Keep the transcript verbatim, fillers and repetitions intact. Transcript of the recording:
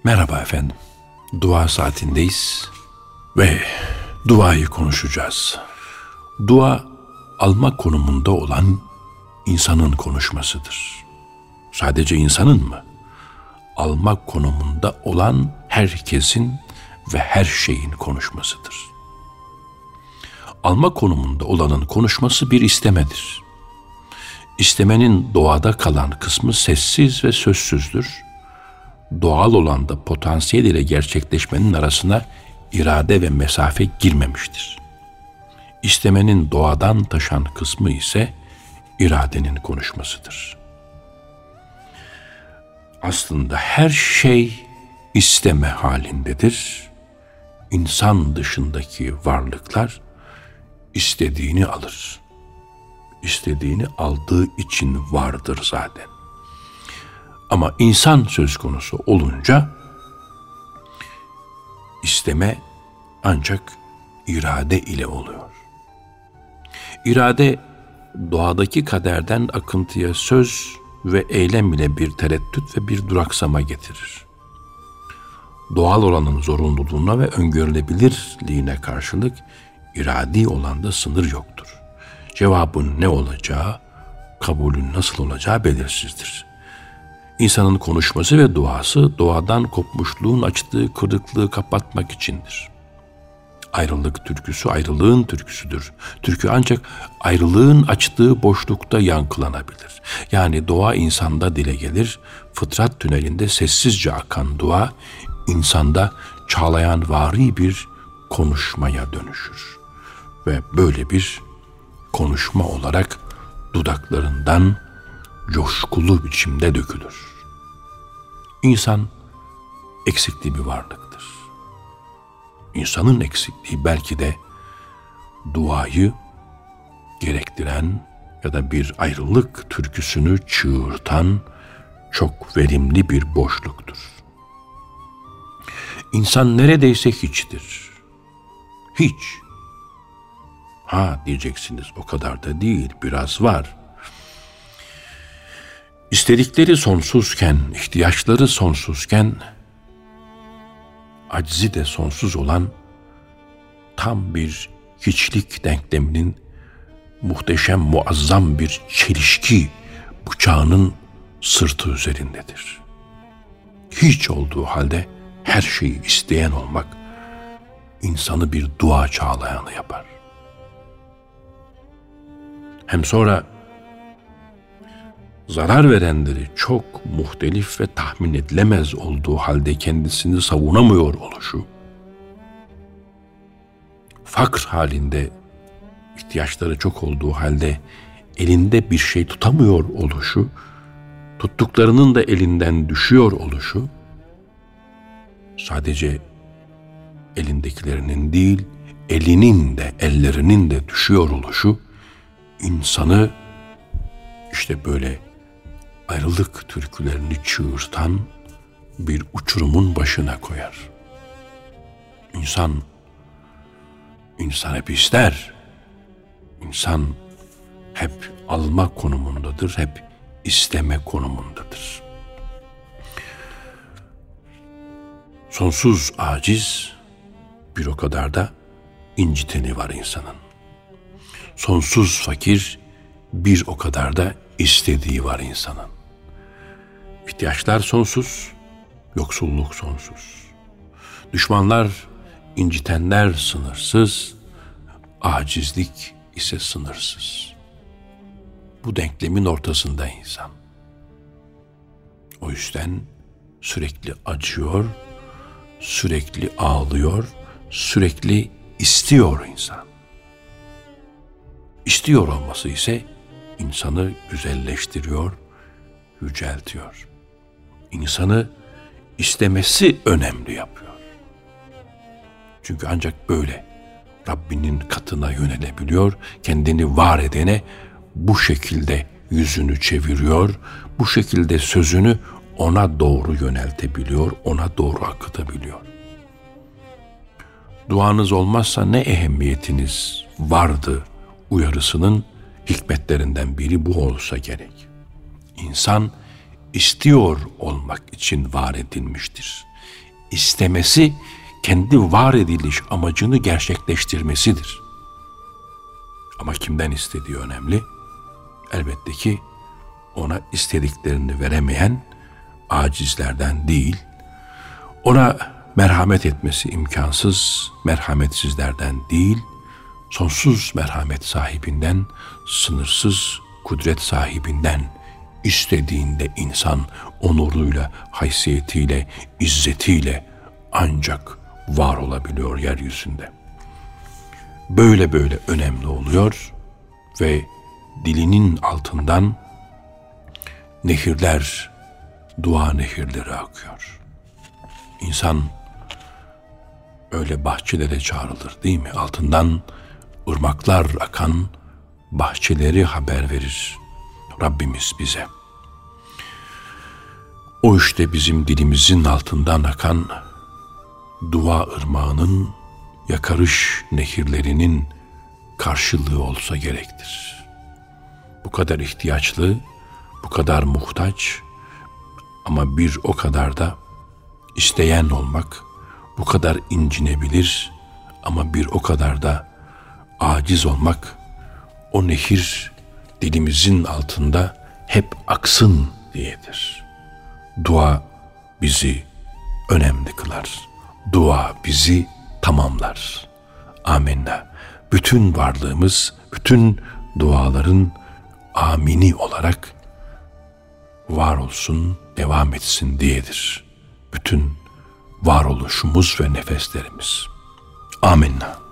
Merhaba efendim. Dua saatindeyiz ve duayı konuşacağız. Dua alma konumunda olan insanın konuşmasıdır. Sadece insanın mı? Alma konumunda olan herkesin ve her şeyin konuşmasıdır. Alma konumunda olanın konuşması bir istemedir. İstemenin doğada kalan kısmı sessiz ve sözsüzdür. Doğal olan da potansiyel ile gerçekleşmenin arasına irade ve mesafe girmemiştir. İstemenin doğadan taşan kısmı ise iradenin konuşmasıdır. Aslında her şey isteme halindedir. İnsan dışındaki varlıklar istediğini alır. İstediğini aldığı için vardır zaten. Ama insan söz konusu olunca isteme ancak irade ile oluyor. İrade doğadaki kaderden akıntıya söz ve eylem ile bir tereddüt ve bir duraksama getirir. Doğal olanın zorunluluğuna ve öngörülebilirliğine karşılık iradi olanda sınır yoktur. Cevabın ne olacağı, kabulün nasıl olacağı belirsizdir. İnsanın konuşması ve duası doğadan kopmuşluğun açtığı kırıklığı kapatmak içindir. Ayrılık türküsü ayrılığın türküsüdür. Türkü ancak ayrılığın açtığı boşlukta yankılanabilir. Yani doğa insanda dile gelir, fıtrat tünelinde sessizce akan dua, insanda çağlayan vari bir konuşmaya dönüşür. Ve böyle bir konuşma olarak dudaklarından coşkulu biçimde dökülür. İnsan eksikliği bir varlıktır. İnsanın eksikliği belki de duayı gerektiren ya da bir ayrılık türküsünü çığırtan çok verimli bir boşluktur. İnsan neredeyse hiçtir. Hiç. Ha diyeceksiniz, o kadar da değil, biraz var. İstedikleri sonsuzken, ihtiyaçları sonsuzken, aczi de sonsuz olan tam bir hiçlik denkleminin muhteşem, muazzam bir çelişki bıçağının sırtı üzerindedir. Hiç olduğu halde her şeyi isteyen olmak insanı bir dua çağlayanı yapar. Hem sonra zarar verenleri çok muhtelif ve tahmin edilemez olduğu halde kendisini savunamıyor oluşu, fakr halinde ihtiyaçları çok olduğu halde elinde bir şey tutamıyor oluşu, tuttuklarının da elinden düşüyor oluşu, sadece elindekilerinin değil, elinin de ellerinin de düşüyor oluşu, insanı işte böyle ayrılık türkülerini çığırtan bir uçurumun başına koyar. İnsan, insan hep ister. İnsan hep alma konumundadır, hep isteme konumundadır. Sonsuz aciz, bir o kadar da inciteni var insanın. Sonsuz fakir, bir o kadar da istediği var insanın. İhtiyaçlar sonsuz, yoksulluk sonsuz. Düşmanlar, incitenler sınırsız, acizlik ise sınırsız. Bu denklemin ortasında insan. O yüzden sürekli acıyor, sürekli ağlıyor, sürekli istiyor insan. İstiyor olması ise insanı güzelleştiriyor, yüceltiyor. İnsanı istemesi önemli yapıyor. Çünkü ancak böyle Rabbinin katına yönelebiliyor, kendini var edene bu şekilde yüzünü çeviriyor, bu şekilde sözünü ona doğru yöneltebiliyor, ona doğru akıtabiliyor. Duanız olmazsa ne ehemmiyetiniz vardı uyarısının hikmetlerinden biri bu olsa gerek. İnsan istiyor olmak için var edilmiştir. istemesi kendi var ediliş amacını gerçekleştirmesidir. Ama kimden istediği önemli. Elbette ki ona istediklerini veremeyen acizlerden değil, ona merhamet etmesi imkansız merhametsizlerden değil, sonsuz merhamet sahibinden, sınırsız kudret sahibinden istediğinde insan onuruyla, haysiyetiyle, izzetiyle ancak var olabiliyor yeryüzünde. Böyle böyle önemli oluyor ve dilinin altından nehirler, dua nehirleri akıyor. İnsan öyle bahçelere çağrılır değil mi? Altından ırmaklar akan bahçeleri haber verir Rabbimiz bize. O işte bizim dilimizin altından akan dua ırmağının, yakarış nehirlerinin karşılığı olsa gerektir. Bu kadar ihtiyaçlı, bu kadar muhtaç ama bir o kadar da isteyen olmak, bu kadar incinebilir ama bir o kadar da aciz olmak, o nehir dilimizin altında hep aksın diyedir. Dua bizi önemli kılar. Dua bizi tamamlar. Amenna. Bütün varlığımız, bütün duaların amini olarak var olsun, devam etsin diyedir. Bütün varoluşumuz ve nefeslerimiz. Amenna.